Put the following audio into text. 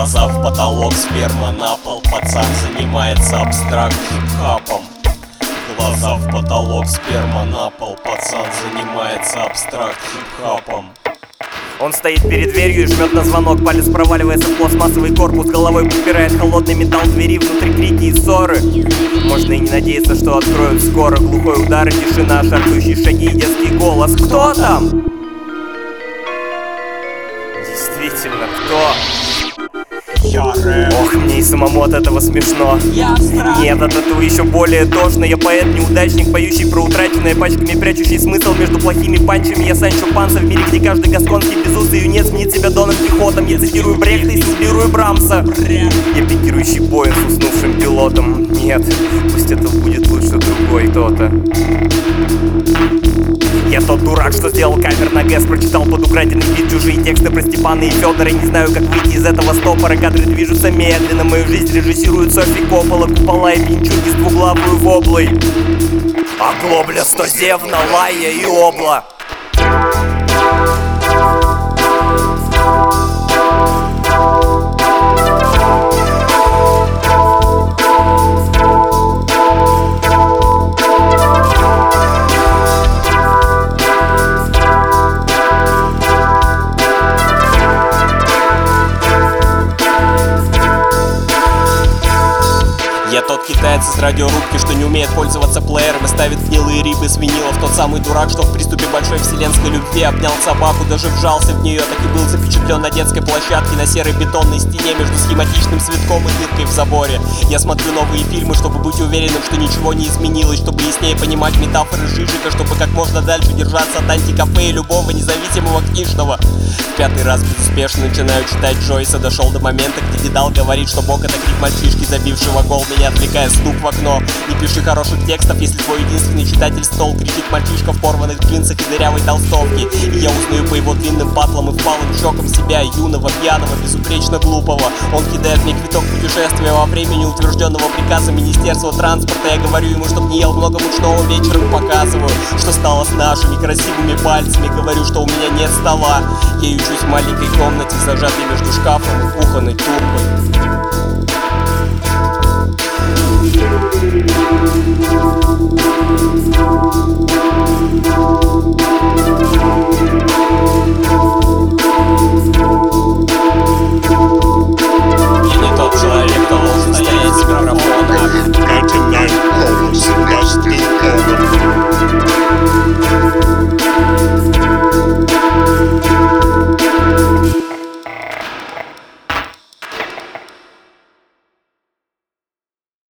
Глаза в потолок, сперма на пол. Пацан занимается абстракт-хип-хапом. Глаза в потолок, сперма на пол. Пацан занимается абстракт-хип-хапом. Он стоит перед дверью и жмет на звонок. Палец проваливается в пластмассовый корпус. Головой подпирает холодный металл двери. Внутри крики и ссоры. Можно и не надеяться, что откроют скоро. Глухой удар и тишина, шаркающие шаги и детский голос. Кто там? Действительно, кто? Я рэп. Ох, мне и самому от этого смешно. Я абстракт. Нет, от этого еще более тошно. Я поэт-неудачник, поющий про утраченное, пачками прячущий смысл между плохими панчами. Я Санчо Панса в мире, где каждый гасконский безусый юнец мнит себя Доном Кихотом. Я цитирую Брехта и симулирую Брамса. Я пикирующий Боинг с уснувшим пилотом. Нет, пусть это будет лучше другой кто-то. Я тот дурак, что сделал кавер на ГЭС. Прочитал под украденный бит чужие тексты про Степана и Федора. Не знаю, как выйти из этого стопора. Кадры движутся медленно, мою жизнь режиссирует Софи Коппола. Купола и пинчуги с двуглавую воблой. А глобля стозевна, лая и обла. Я тот китаец из радиорубки, что не умеет пользоваться плеером и ставит гнилые рибы с винилов. Тот самый дурак, что в приступе большой вселенской любви обнял собаку, даже вжался в нее, так и был запечатлен на детской площадке на серой бетонной стене между схематичным цветком и дыркой в заборе. Я смотрю новые фильмы, чтобы быть уверенным, что ничего не изменилось, чтобы яснее понимать метафоры Жижика, чтобы как можно дальше держаться от антикафе и любого независимого книжного. В пятый раз безуспешно начинаю читать Джойса. Дошел до момента, где Дедал говорит, что Бог — это крик мальчишки, забившего гол. Меня отвлекает стук в окно. Не пиши хороших текстов, если твой единственный читатель стол. Кричит мальчишка в порванных джинсах и дырявой толстовке. И я узнаю по его длинным патлам и впалым щекам себя, юного, пьяного, безупречно глупого. Он кидает мне квиток путешествия во времени, утвержденного приказом Министерства транспорта. Я говорю ему, чтоб не ел много мучного, вечером показываю, что стало с нашими красивыми пальцами. Говорю, что у меня нет стола. Я ючусь в маленькой комнате, зажатой между шкафом и кухонной тумбой.